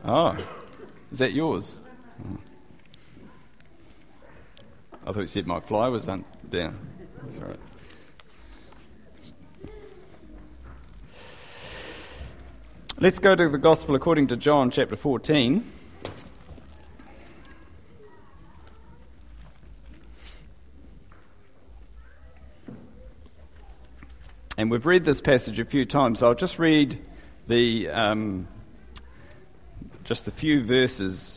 Oh, is that yours? I thought you said my fly was down. That's all right. Let's go to the Gospel according to John chapter 14. And we've read this passage a few times, so I'll just read the just a few verses.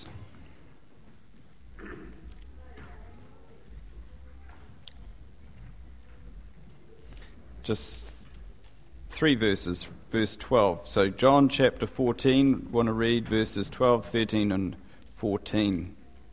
Just 3 verses, verse 12. So John chapter 14, want to read verses 12, 13 and 14.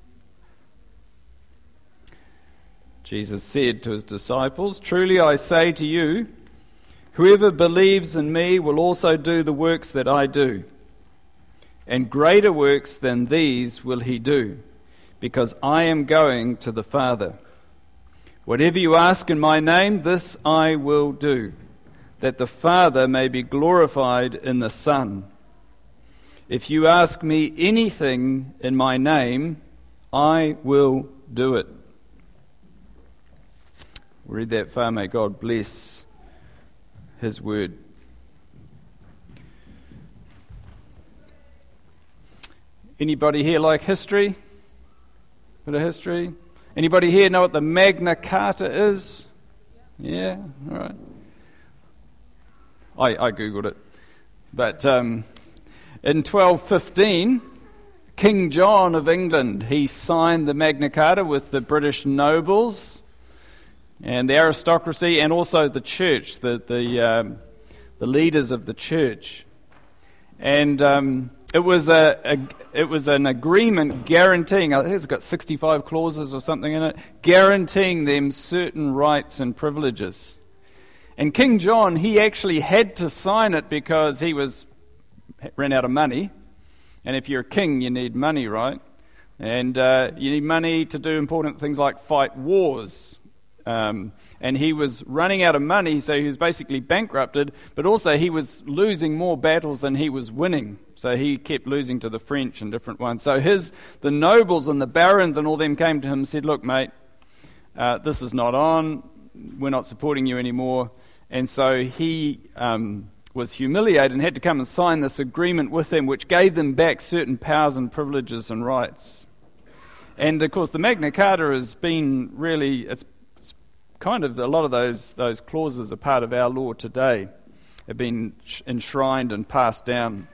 Jesus said to his disciples, "Truly I say to you, whoever believes in me will also do the works that I do, and greater works than these will he do, because I am going to the Father. Whatever you ask in my name, this I will do, that the Father may be glorified in the Son. If you ask me anything in my name, I will do it." We'll read that far. May God bless his word. Anybody here like history? Bit of history? Anybody here know what the Magna Carta is? Yeah? All right. I googled it. But in 1215, King John of England, he signed the Magna Carta with the British nobles and the aristocracy, and also the church, the leaders of the church. And it was an agreement guaranteeing, I think it's got 65 clauses or something in it, guaranteeing them certain rights and privileges. And King John, he actually had to sign it because he ran out of money. And if you're a king, you need money, right? And you need money to do important things like fight wars. And he was running out of money, so he was basically bankrupted, but also he was losing more battles than he was winning. So he kept losing to the French and different ones. So the nobles and the barons and all them came to him and said, "Look, mate, this is not on. We're not supporting you anymore." And so he was humiliated and had to come and sign this agreement with them, which gave them back certain powers and privileges and rights. And of course, the Magna Carta has been really, it's kind of a lot of those clauses are part of our law today, have been enshrined and passed down.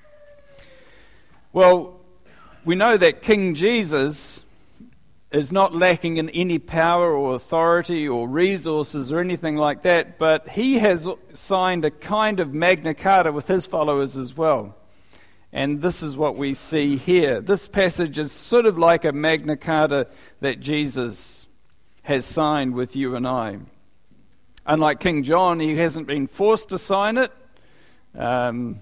Well, we know that King Jesus is not lacking in any power or authority or resources or anything like that, but he has signed a kind of Magna Carta with his followers as well. And this is what we see here. This passage is sort of like a Magna Carta that Jesus has signed with you and I. Unlike King John, he hasn't been forced to sign it. And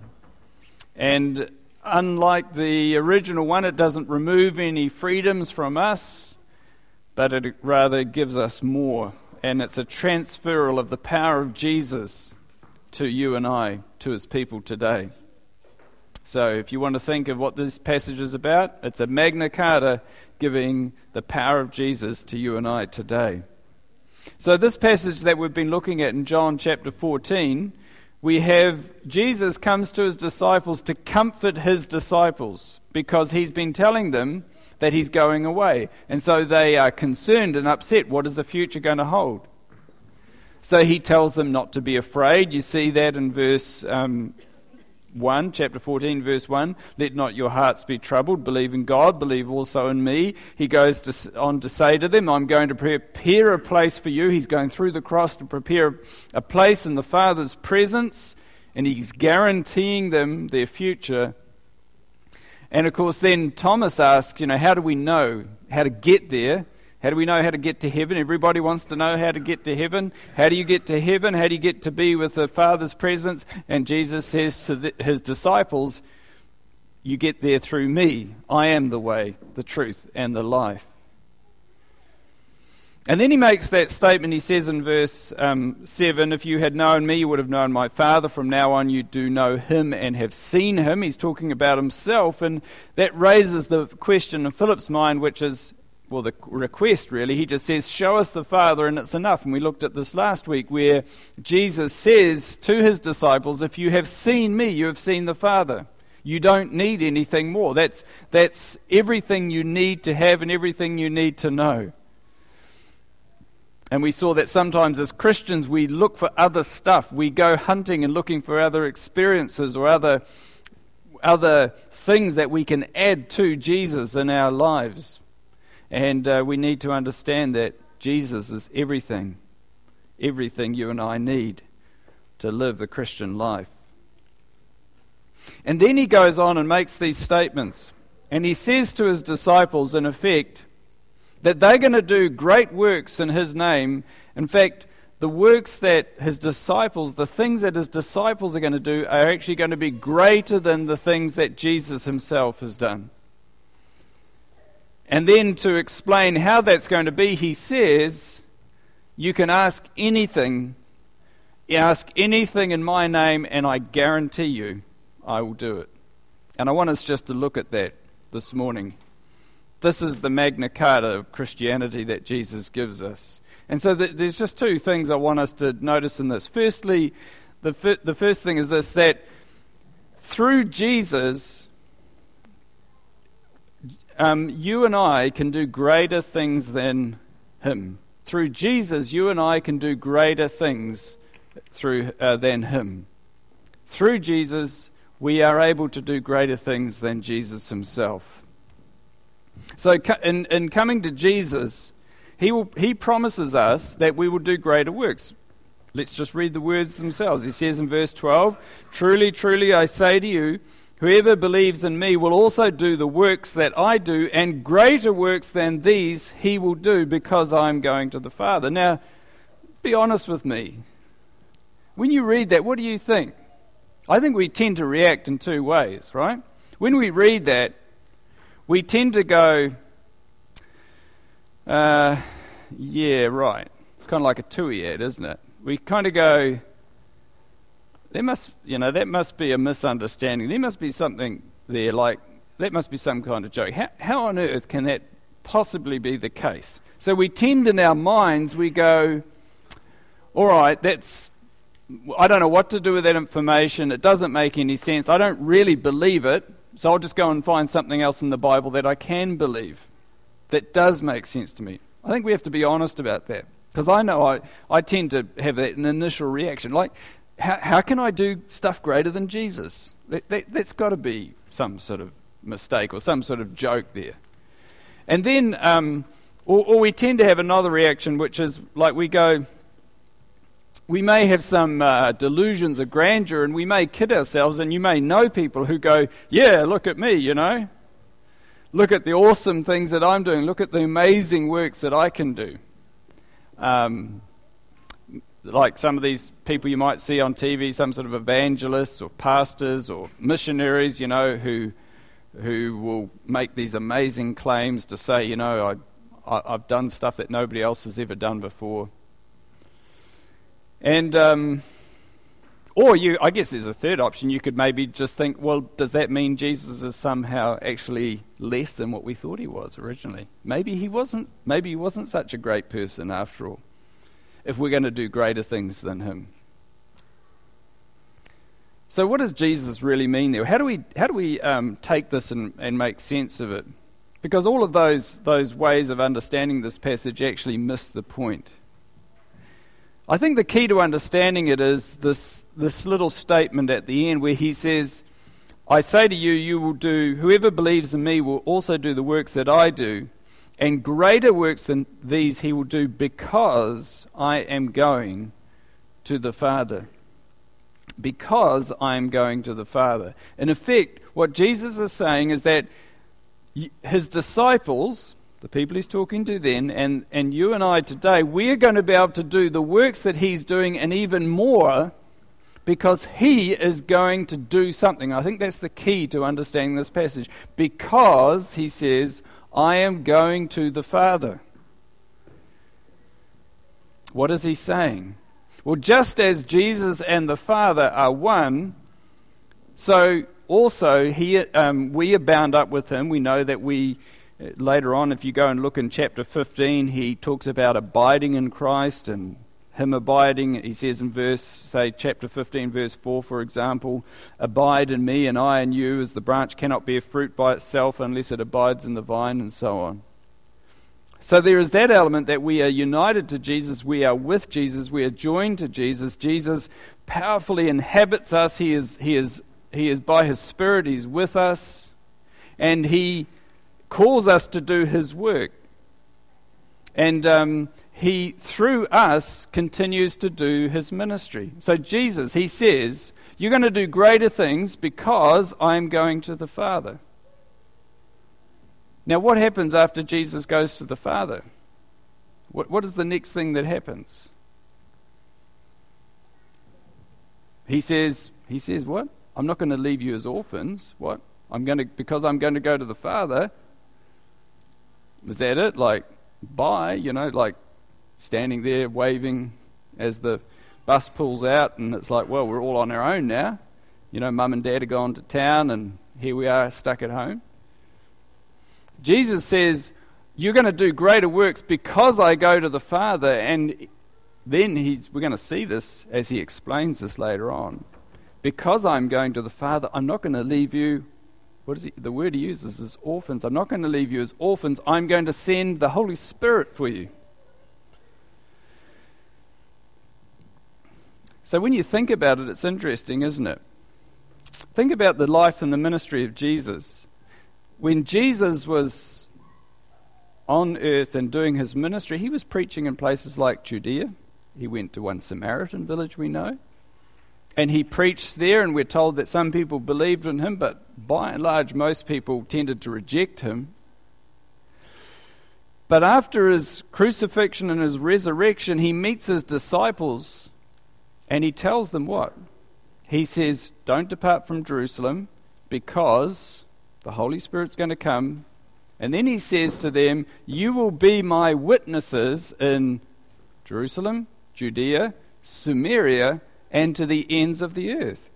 unlike the original one, it doesn't remove any freedoms from us, but it rather gives us more. And it's a transferal of the power of Jesus to you and I, to his people today. So if you want to think of what this passage is about, it's a Magna Carta giving the power of Jesus to you and I today. So this passage that we've been looking at in John chapter 14, we have Jesus comes to his disciples to comfort his disciples because he's been telling them that he's going away. And so they are concerned and upset. What is the future going to hold? So he tells them not to be afraid. You see that in verse 1, chapter 14, verse 1, "Let not your hearts be troubled. Believe in God, believe also in me." He goes on to say to them, "I'm going to prepare a place for you." He's going through the cross to prepare a place in the Father's presence, and he's guaranteeing them their future. And of course then Thomas asks, how do we know how to get there? How do we know how to get to heaven? Everybody wants to know how to get to heaven. How do you get to heaven? How do you get to be with the Father's presence? And Jesus says to his disciples, you get there through me. I am the way, the truth, and the life. And then he makes that statement. He says in verse 7, if you had known me, you would have known my Father. From now on, you do know him and have seen him. He's talking about himself, and that raises the question in Philip's mind, which is, well, the request really. He just says, show us the Father and it's enough. And we looked at this last week where Jesus says to his disciples, if you have seen me, you have seen the Father. You don't need anything more. That's everything you need to have and everything you need to know. And we saw that sometimes as Christians we look for other stuff. We go hunting and looking for other experiences or other things that we can add to Jesus in our lives. And we need to understand that Jesus is everything you and I need to live the Christian life. And then he goes on and makes these statements. And he says to his disciples, in effect, that they're going to do great works in his name. In fact, the works that his disciples, the things that his disciples are going to do are actually going to be greater than the things that Jesus himself has done. And then to explain how that's going to be, he says, you can ask anything in my name, and I guarantee you I will do it. And I want us just to look at that this morning. This is the Magna Carta of Christianity that Jesus gives us. And so there's just two things I want us to notice in this. Firstly, the first thing is this, that through Jesus, you and I can do greater things than him. Through Jesus, you and I can do greater things than him. Through Jesus, we are able to do greater things than Jesus himself. So in coming to Jesus, he promises us that we will do greater works. Let's just read the words themselves. He says in verse 12, truly, truly, I say to you, whoever believes in me will also do the works that I do, and greater works than these he will do, because I am going to the Father. Now, be honest with me. When you read that, what do you think? I think we tend to react in two ways, right? When we read that, we tend to go, yeah, right. It's kind of like a TUI ad, isn't it? We kind of go, that must be a misunderstanding. There must be something there, like, that must be some kind of joke. How on earth can that possibly be the case? So we tend in our minds, we go, all right, I don't know what to do with that information. It doesn't make any sense. I don't really believe it. So I'll just go and find something else in the Bible that I can believe that does make sense to me. I think we have to be honest about that. Because I know I tend to have an initial reaction. Like, how can I do stuff greater than Jesus? That's got to be some sort of mistake or some sort of joke there. And then, or we tend to have another reaction, which is like we may have some delusions of grandeur, and we may kid ourselves, and you may know people who go, yeah, look at me, Look at the awesome things that I'm doing. Look at the amazing works that I can do. Like some of these people you might see on TV, some sort of evangelists or pastors or missionaries, who will make these amazing claims to say, I've done stuff that nobody else has ever done before. And, I guess there's a third option. You could maybe just think, well, does that mean Jesus is somehow actually less than what we thought he was originally? Maybe he wasn't such a great person after all, if we're going to do greater things than him. So what does Jesus really mean there? How do we take this and make sense of it? Because all of those ways of understanding this passage actually miss the point. I think the key to understanding it is this little statement at the end where he says, I say to you, whoever believes in me will also do the works that I do, and greater works than these he will do, because I am going to the Father. Because I am going to the Father. In effect, what Jesus is saying is that his disciples, the people he's talking to then, and you and I today, we're going to be able to do the works that he's doing and even more, because he is going to do something. I think that's the key to understanding this passage. Because, he says, I am going to the Father. What is he saying? Well, just as Jesus and the Father are one, so also we are bound up with him. We know that later on, if you go and look in chapter 15, he talks about abiding in Christ and him abiding. He says in chapter 15, verse 4, for example, abide in me and I in you, as the branch cannot bear fruit by itself unless it abides in the vine, and so on. So there is that element that we are united to Jesus, we are with Jesus, we are joined to Jesus. Jesus powerfully inhabits us. He is by his Spirit, he's with us, and he calls us to do his work. And he, through us, continues to do his ministry. So Jesus, he says, you're going to do greater things because I'm going to the Father. Now, what happens after Jesus goes to the Father? What is the next thing that happens? He says, what? I'm not going to leave you as orphans. What? Because I'm going to go to the Father. Is that it? Like, bye, like standing there waving as the bus pulls out, and it's like, well, we're all on our own now. Mum and Dad are gone to town, and here we are stuck at home. Jesus says, you're going to do greater works because I go to the Father. And then we're going to see this as he explains this later on. Because I'm going to the Father, I'm not going to leave you. The word he uses is orphans. I'm not going to leave you as orphans. I'm going to send the Holy Spirit for you. So when you think about it, it's interesting, isn't it? Think about the life and the ministry of Jesus. When Jesus was on earth and doing his ministry, he was preaching in places like Judea. He went to one Samaritan village, we know. And he preached there, and we're told that some people believed in him, but by and large, most people tended to reject him. But after his crucifixion and his resurrection, he meets his disciples, and he tells them what? He says, don't depart from Jerusalem, because the Holy Spirit's going to come. And then he says to them, you will be my witnesses in Jerusalem, Judea, Samaria, and to the ends of the earth.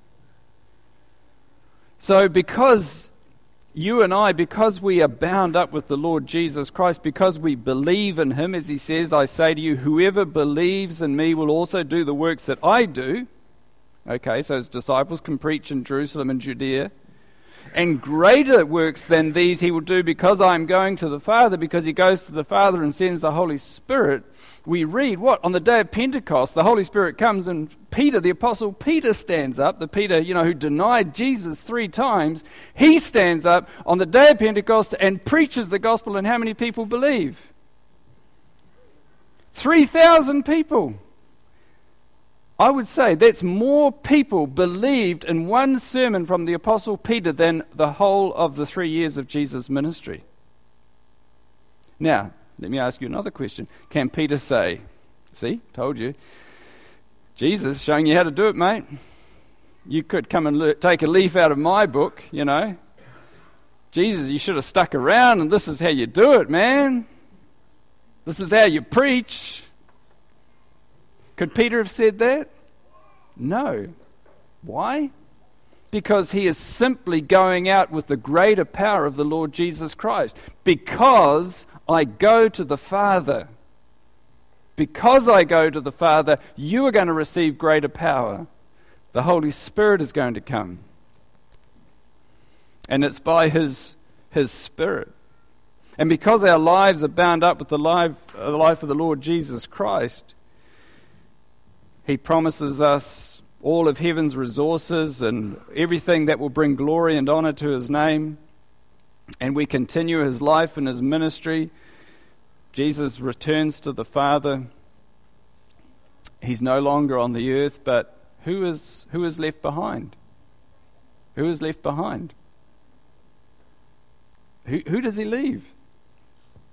So because you and I, because we are bound up with the Lord Jesus Christ, because we believe in him, as he says, I say to you, whoever believes in me will also do the works that I do. Okay, so his disciples can preach in Jerusalem and Judea. And greater works than these he will do because I am going to the Father, because he goes to the Father and sends the Holy Spirit. We read what? On the day of Pentecost, the Holy Spirit comes, and Peter, the Apostle Peter, stands up. The Peter, who denied Jesus 3 times, he stands up on the day of Pentecost and preaches the gospel, and how many people believe? 3,000 people. I would say that's more people believed in one sermon from the Apostle Peter than the whole of the 3 years of Jesus' ministry. Now, let me ask you another question. Can Peter say, see, told you, Jesus showing you how to do it, mate. You could come and take a leaf out of my book, Jesus, you should have stuck around, and this is how you do it, man. This is how you preach. Could Peter have said that? No. Why? Because he is simply going out with the greater power of the Lord Jesus Christ. Because I go to the Father. Because I go to the Father, you are going to receive greater power. The Holy Spirit is going to come. And it's by His Spirit. And because our lives are bound up with the life of the Lord Jesus Christ, He promises us all of heaven's resources and everything that will bring glory and honor to His name. And we continue His life and His ministry. Jesus returns to the Father. He's no longer on the earth, but who is left behind? Who is left behind? Who does He leave?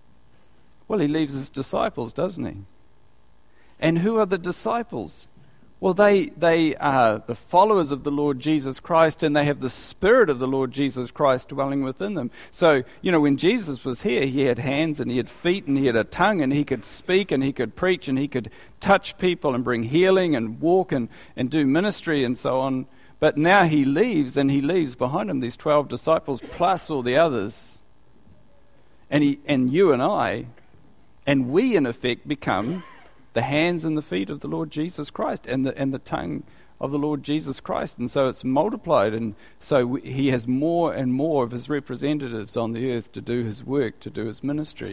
Well, He leaves His disciples, doesn't He? And who are the disciples? Well, they are the followers of the Lord Jesus Christ, and they have the Spirit of the Lord Jesus Christ dwelling within them. So, when Jesus was here, he had hands and he had feet and he had a tongue and he could speak and he could preach and he could touch people and bring healing and walk and do ministry and so on. But now he leaves, and he leaves behind him these 12 disciples plus all the others. And you and I, and we in effect become the hands and the feet of the Lord Jesus Christ and the tongue of the Lord Jesus Christ. And so it's multiplied, and so he has more and more of his representatives on the earth to do his work, to do his ministry.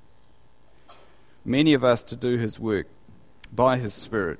Many of us to do his work by his Spirit.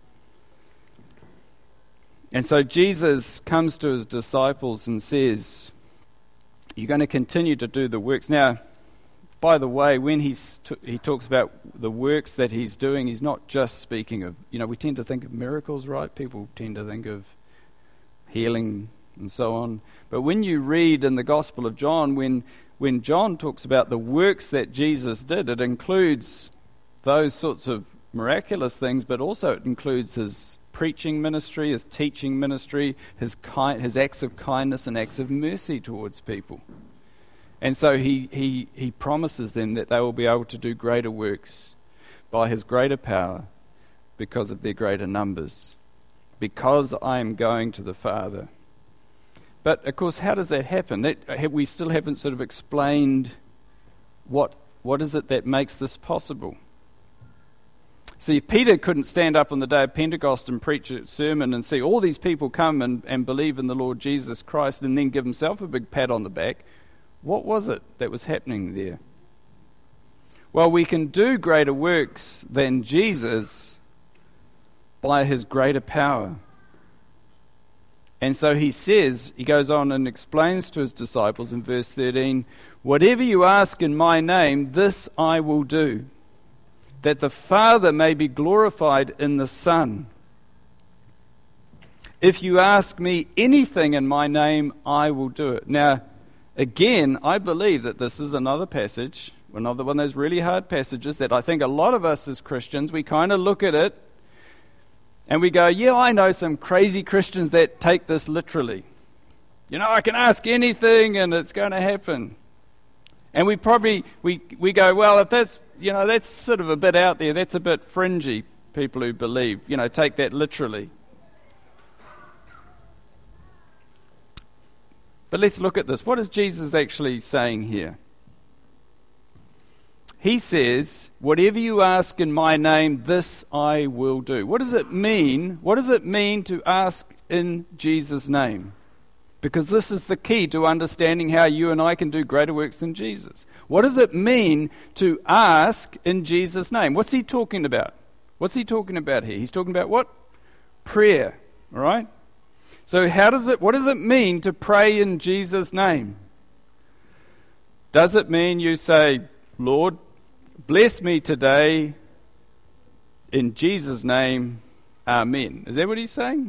And so Jesus comes to his disciples and says, you're going to continue to do the works. Now, by the way, when he talks about the works that he's doing, he's not just speaking of, we tend to think of miracles, right? People tend to think of healing and so on. But when you read in the Gospel of John, when John talks about the works that Jesus did, it includes those sorts of miraculous things, but also it includes his preaching ministry, his teaching ministry, his acts of kindness and acts of mercy towards people. And so he promises them that they will be able to do greater works by his greater power because of their greater numbers, because I am going to the Father. But, of course, how does that happen? We still haven't sort of explained what is it that makes this possible. See, if Peter couldn't stand up on the day of Pentecost and preach a sermon and see all these people come and believe in the Lord Jesus Christ and then give himself a big pat on the back, what was it that was happening there? Well, we can do greater works than Jesus by his greater power. And so he goes on and explains to his disciples in verse 13, whatever you ask in my name, this I will do, that the Father may be glorified in the Son. If you ask me anything in my name, I will do it. Now, again, I believe that this is another passage, another one of those really hard passages that I think a lot of us as Christians, we kind of look at it and we go, yeah, I know some crazy Christians that take this literally. I can ask anything and it's going to happen. And we probably, we go, well, if that's, that's sort of a bit out there, that's a bit fringy, people who believe, take that literally. But let's look at this. What is Jesus actually saying here? He says, whatever you ask in my name, this I will do. What does it mean? What does it mean to ask in Jesus' name? Because this is the key to understanding how you and I can do greater works than Jesus. What does it mean to ask in Jesus' name? What's he talking about? What's he talking about here? He's talking about what? Prayer, all right? So what does it mean to pray in Jesus' name? Does it mean you say, Lord, bless me today in Jesus' name, amen? Is that what he's saying?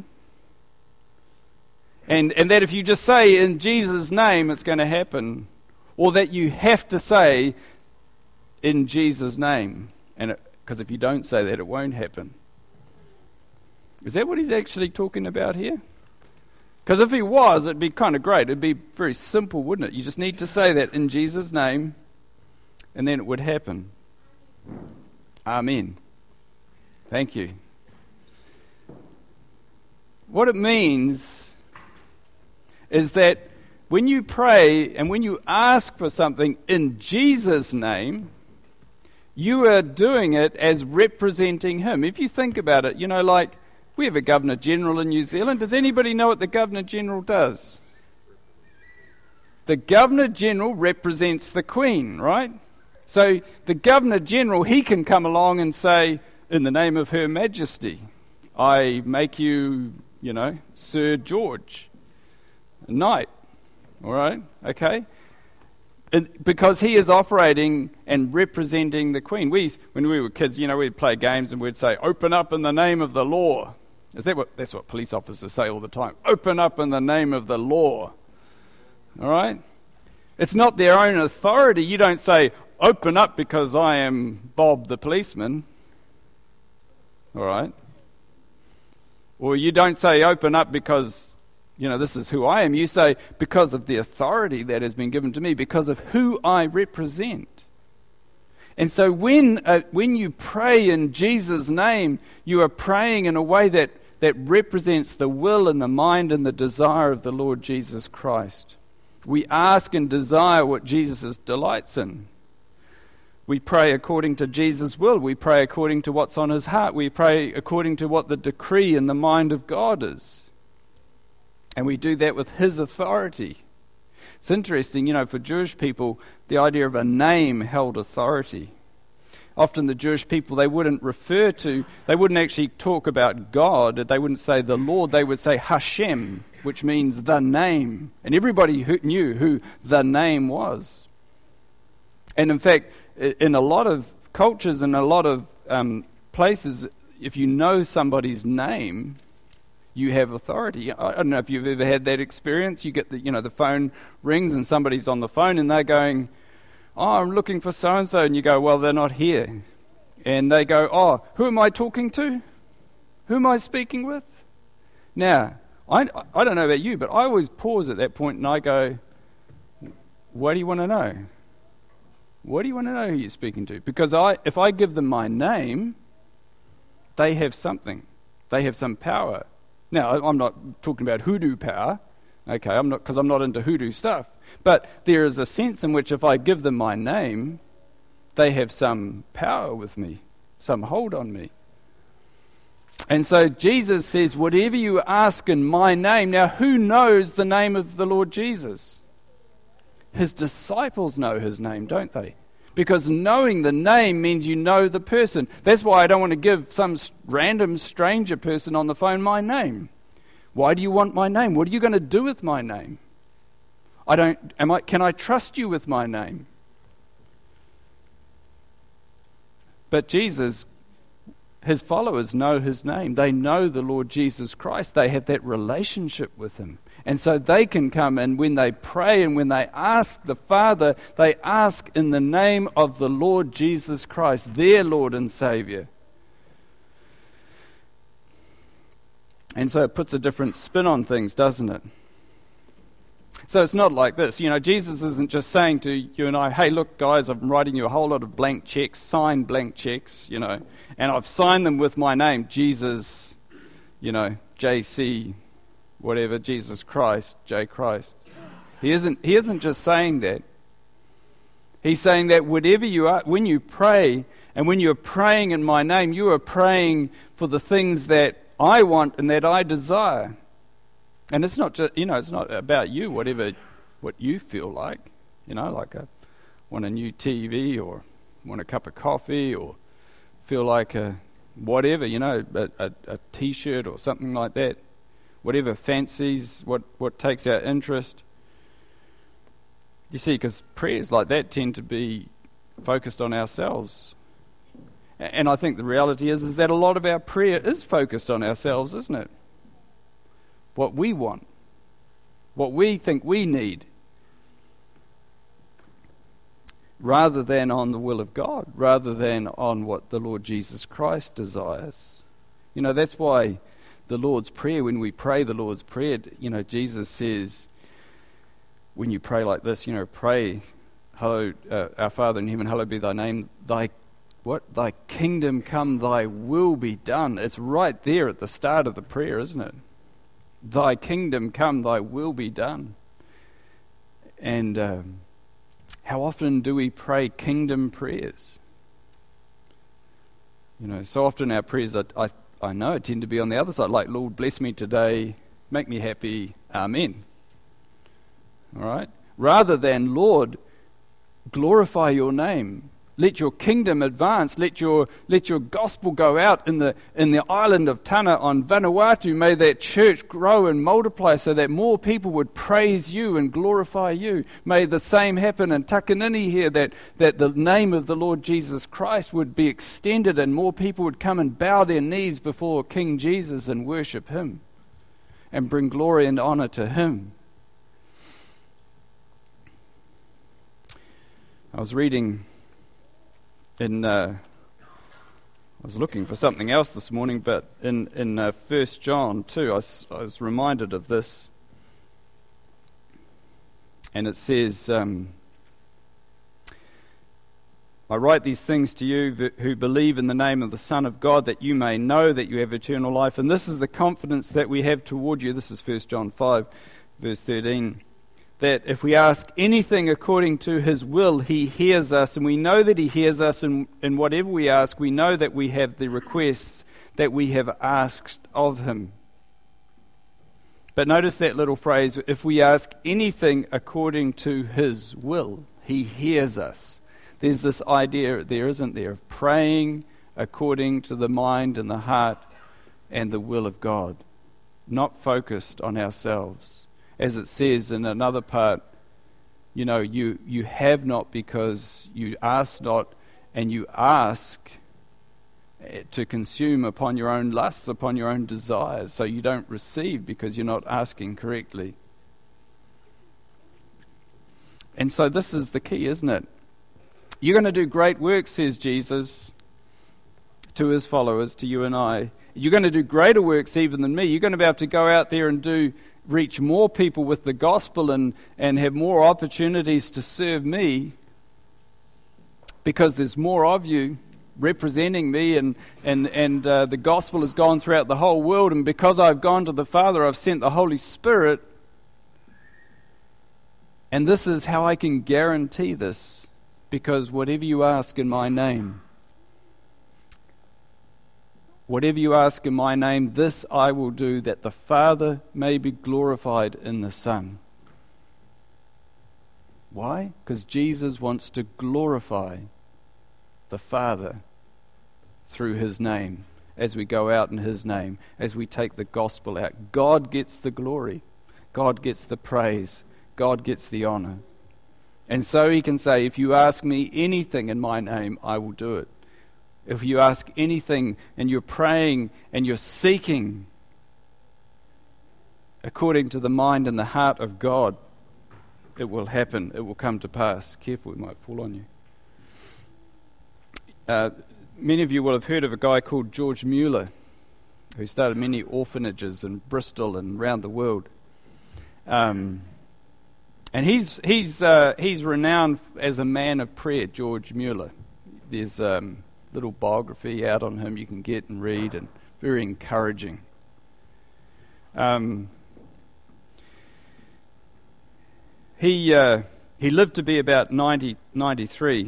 And that if you just say in Jesus' name, it's going to happen, or that you have to say in Jesus' name, because if you don't say that, it won't happen. Is that what he's actually talking about here? Because if he was, it'd be kind of great. It'd be very simple, wouldn't it? You just need to say that in Jesus' name, and then it would happen. Amen. Thank you. What it means is that when you pray and when you ask for something in Jesus' name, you are doing it as representing him. If you think about it, like we have a Governor General in New Zealand. Does anybody know what the Governor General does? The Governor General represents the Queen, right? So the Governor General, he can come along and say, in the name of Her Majesty, I make you, Sir George Knight. All right? Okay? Because he is operating and representing the Queen. When we were kids, we'd play games and we'd say, open up in the name of the law. That's what police officers say all the time. Open up in the name of the law. All right? It's not their own authority. You don't say, open up because I am Bob the policeman. All right? Or you don't say open up because, this is who I am. You say because of the authority that has been given to me, because of who I represent. And so when you pray in Jesus' name, you are praying in a way that represents the will and the mind and the desire of the Lord Jesus Christ. We ask and desire what Jesus delights in. We pray according to Jesus' will. We pray according to what's on his heart. We pray according to what the decree and the mind of God is. And we do that with his authority. It's interesting, for Jewish people, the idea of a name held authority. Often the Jewish people, they wouldn't actually talk about God. They wouldn't say the Lord. They would say Hashem, which means the name. And everybody knew who the name was. And in fact, in a lot of cultures and a lot of places, if you know somebody's name, you have authority. I don't know if you've ever had that experience. You get the phone rings and somebody's on the phone and they're going, "Oh, I'm looking for so-and-so." And you go, "Well, they're not here." And they go, "Oh, who am I talking to? Who am I speaking with?" Now, I don't know about you, but I always pause at that point and I go, "What do you want to know? What do you want to know who you're speaking to?" Because if I give them my name, they have something. They have some power. Now, I'm not talking about hoodoo power. Okay, because I'm not into hoodoo stuff. But there is a sense in which if I give them my name, they have some power with me, some hold on me. And so Jesus says, whatever you ask in my name. Now, who knows the name of the Lord Jesus? His disciples know his name, don't they? Because knowing the name means you know the person. That's why I don't want to give some random stranger person on the phone my name. Why do you want my name? What are you going to do with my name? Can I trust you with my name? But Jesus, his followers know his name. They know the Lord Jesus Christ. They have that relationship with him. And so they can come, and when they pray and when they ask the Father, they ask in the name of the Lord Jesus Christ, their Lord and Savior. And so it puts a different spin on things, doesn't it? So it's not like this. Jesus isn't just saying to you and I, "Hey, look, guys, I'm writing you a whole lot of blank checks, signed blank checks, and I've signed them with my name, Jesus, JC, whatever, Jesus Christ, J Christ." He isn't just saying that. He's saying that whatever you are, when you pray, and when you're praying in my name, you are praying for the things that I want and that I desire. And it's not just, it's not about you, what you feel like. Like I want a new TV or want a cup of coffee or feel like a T-shirt or something like that. Whatever fancies, what takes our interest. You see, because prayers like that tend to be focused on ourselves. And I think the reality is that a lot of our prayer is focused on ourselves, isn't it? What we want, what we think we need, rather than on the will of God, rather than on what the Lord Jesus Christ desires. That's why the Lord's Prayer, when we pray the Lord's Prayer, Jesus says, when you pray like this, pray, our Father in heaven, hallowed be thy name, thy kingdom come, thy will be done. It's right there at the start of the prayer, isn't it? Thy kingdom come, thy will be done. And how often do we pray kingdom prayers? So often our prayers, I know, tend to be on the other side, like, "Lord, bless me today, make me happy, amen." All right? Rather than, "Lord, glorify your name. Let your kingdom advance. Let your gospel go out in the island of Tana on Vanuatu. May that church grow and multiply so that more people would praise you and glorify you. May the same happen in Takanini here, that the name of the Lord Jesus Christ would be extended and more people would come and bow their knees before King Jesus and worship him and bring glory and honor to him." I was reading in I was looking for something else this morning, but in 1 John 2, I was reminded of this. And it says, I write these things to you who believe in the name of the Son of God, that you may know that you have eternal life. And this is the confidence that we have toward you. This is 1 John 5, verse 13. That if we ask anything according to his will, he hears us. And we know that he hears us, and whatever we ask, we know that we have the requests that we have asked of him. But notice that little phrase, if we ask anything according to his will, he hears us. There's this idea there, isn't there, of praying according to the mind and the heart and the will of God, not focused on ourselves. As it says in another part, you have not because you ask not, and you ask to consume upon your own lusts, upon your own desires, so you don't receive because you're not asking correctly. And so this is the key, isn't it? You're going to do great work, says Jesus to his followers, to you and I. You're going to do greater works even than me. You're going to be able to go out there and reach more people with the gospel and have more opportunities to serve me, because there's more of you representing me, and the gospel has gone throughout the whole world, and because I've gone to the Father, I've sent the Holy Spirit, and this is how I can guarantee this, because whatever you ask in my name, this I will do, that the Father may be glorified in the Son. Why? Because Jesus wants to glorify the Father through his name, as we go out in his name, as we take the gospel out. God gets the glory. God gets the praise. God gets the honor. And so he can say, if you ask me anything in my name, I will do it. If you ask anything and you're praying and you're seeking according to the mind and the heart of God, it will happen. It will come to pass. Careful, it might fall on you. Many of you will have heard of a guy called George Mueller, who started many orphanages in Bristol and around the world. And he's renowned as a man of prayer, George Mueller. There's little biography out on him you can get and read, and very encouraging. He lived to be about 93,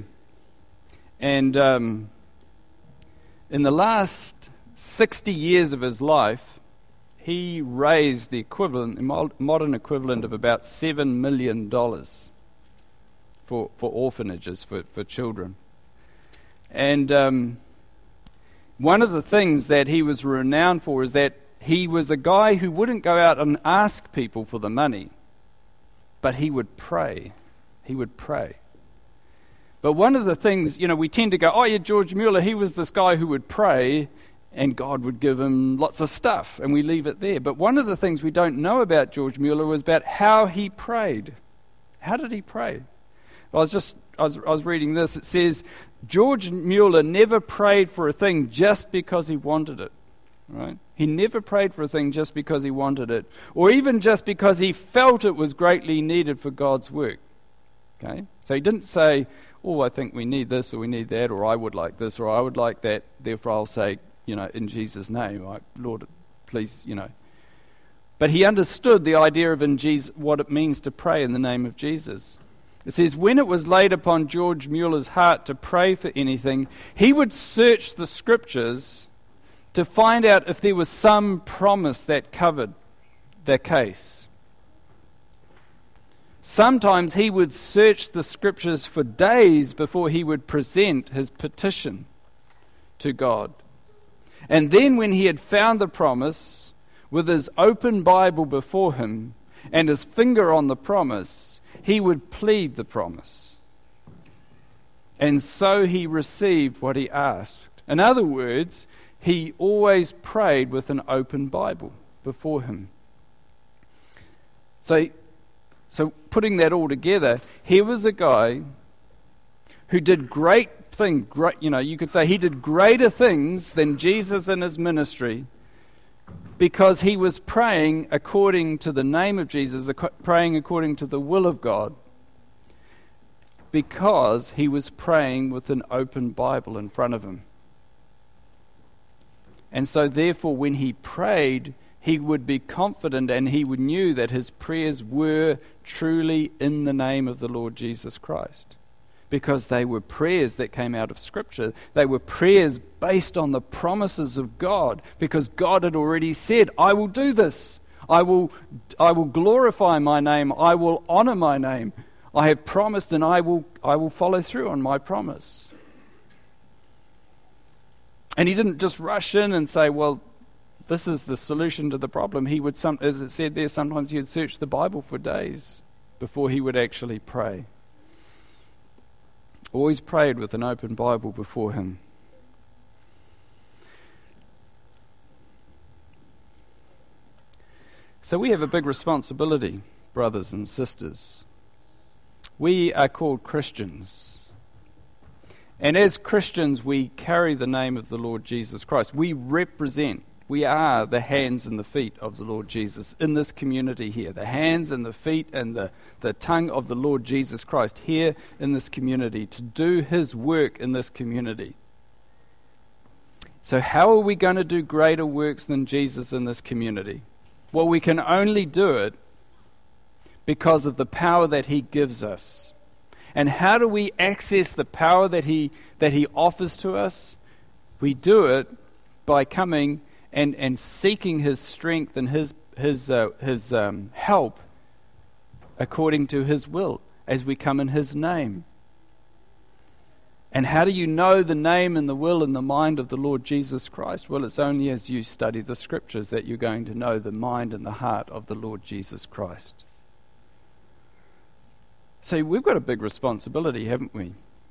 and in the last 60 years of his life, he raised the modern equivalent of about $7 million for orphanages for children. And one of the things that he was renowned for is that he was a guy who wouldn't go out and ask people for the money, but he would pray. He would pray. But one of the things, we tend to go, oh yeah, George Mueller, he was this guy who would pray and God would give him lots of stuff, and we leave it there. But one of the things we don't know about George Mueller was about how he prayed. How did he pray? I was reading this. It says, George Mueller never prayed for a thing just because he wanted it. Right? He never prayed for a thing just because he wanted it, or even just because he felt it was greatly needed for God's work. Okay? So he didn't say, oh, I think we need this or we need that, or I would like this or I would like that, therefore I'll say, in Jesus' name, Lord, please, But he understood the idea of what it means to pray in the name of Jesus. It says, when it was laid upon George Mueller's heart to pray for anything, he would search the scriptures to find out if there was some promise that covered their case. Sometimes he would search the scriptures for days before he would present his petition to God. And then when he had found the promise, with his open Bible before him and his finger on the promise, he would plead the promise. And so he received what he asked. In other words, he always prayed with an open Bible before him. So putting that all together, here was a guy who did great thing. Great, you could say he did greater things than Jesus in his ministry because he was praying according to the name of Jesus, praying according to the will of God, because he was praying with an open Bible in front of him. And so therefore when he prayed, he would be confident and he knew that his prayers were truly in the name of the Lord Jesus Christ, because they were prayers that came out of Scripture. They were prayers based on the promises of God, because God had already said, I will do this. I will glorify my name. I will honor my name. I have promised, and I will follow through on my promise. And he didn't just rush in and say, well, this is the solution to the problem. He would, as it said there, sometimes he would search the Bible for days before he would actually pray. Always prayed with an open Bible before him. So we have a big responsibility, brothers and sisters. We are called Christians. And as Christians, we carry the name of the Lord Jesus Christ. We are the hands and the feet of the Lord Jesus in this community here. The hands and the feet and the tongue of the Lord Jesus Christ here in this community to do his work in this community. So how are we going to do greater works than Jesus in this community? Well, we can only do it because of the power that he gives us. And how do we access the power that he offers to us? We do it by coming and seeking his strength and his help according to his will as we come in his name. And how do you know the name and the will and the mind of the Lord Jesus Christ? Well, it's only as you study the Scriptures that you're going to know the mind and the heart of the Lord Jesus Christ. So we've got a big responsibility, haven't we?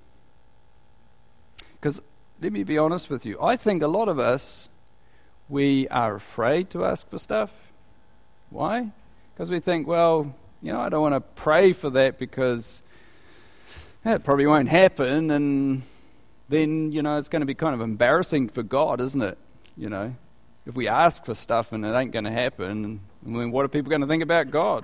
Because let me be honest with you, I think a lot of us, we are afraid to ask for stuff. Why? Because we think, well, I don't want to pray for that because it probably won't happen, and then, it's going to be kind of embarrassing for God, isn't it? If we ask for stuff and it ain't going to happen, then what are people going to think about God?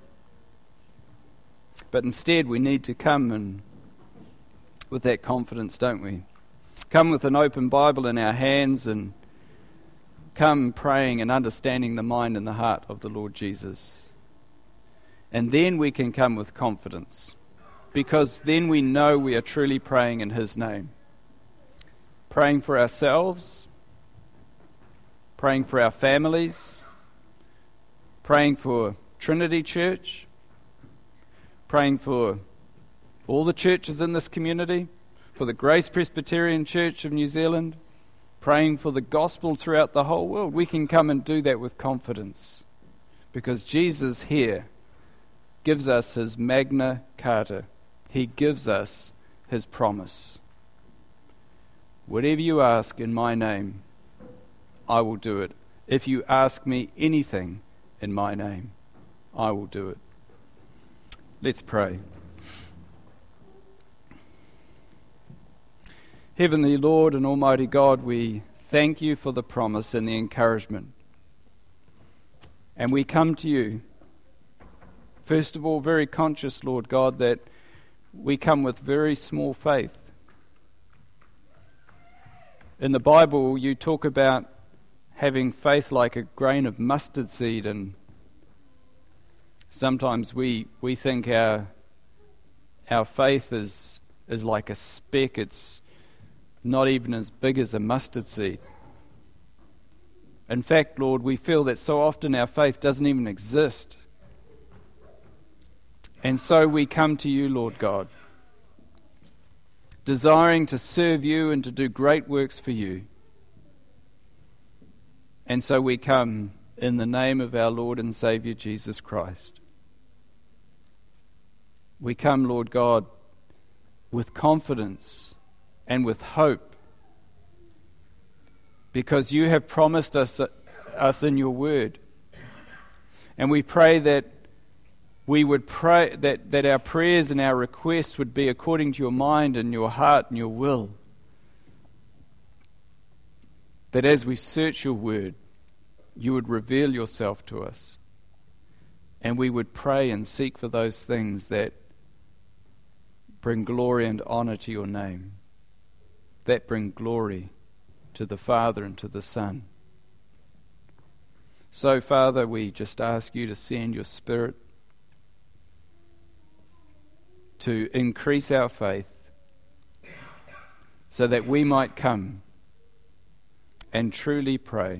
But instead, we need to come and with that confidence, don't we? Come with an open Bible in our hands and come praying and understanding the mind and the heart of the Lord Jesus. And then we can come with confidence, because then we know we are truly praying in his name. Praying for ourselves, praying for our families, praying for Trinity Church, praying for all the churches in this community, for the Grace Presbyterian Church of New Zealand, praying for the gospel throughout the whole world. We can come and do that with confidence, because Jesus here gives us his Magna Carta. He gives us his promise. Whatever you ask in my name, I will do it. If you ask me anything in my name, I will do it. Let's pray. Heavenly Lord and Almighty God, we thank you for the promise and the encouragement. And we come to you, first of all, very conscious, Lord God, that we come with very small faith. In the Bible, you talk about having faith like a grain of mustard seed, and sometimes we think our faith is like a speck. It's not even as big as a mustard seed. In fact, Lord, we feel that so often our faith doesn't even exist. And so we come to you, Lord God, desiring to serve you and to do great works for you. And so we come in the name of our Lord and Saviour Jesus Christ. We come, Lord God, with confidence and with hope, because you have promised us in your word. And we pray that we would pray that our prayers and our requests would be according to your mind and your heart and your will. That as we search your word, you would reveal yourself to us. And we would pray and seek for those things that bring glory and honor to your name, that bring glory to the Father and to the Son. So, Father, we just ask you to send your Spirit to increase our faith so that we might come and truly pray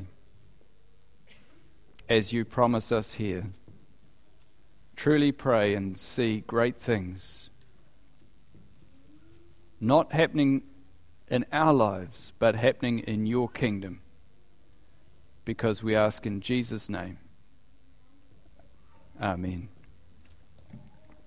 as you promise us here. Truly pray and see great things not happening in our lives, but happening in your kingdom, because we ask in Jesus' name. Amen.